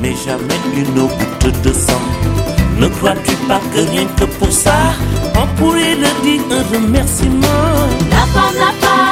mais jamais une goutte de sang. Ne crois-tu pas que rien que pour ça, on pourrait le dire un remerciement? La femme n'a pas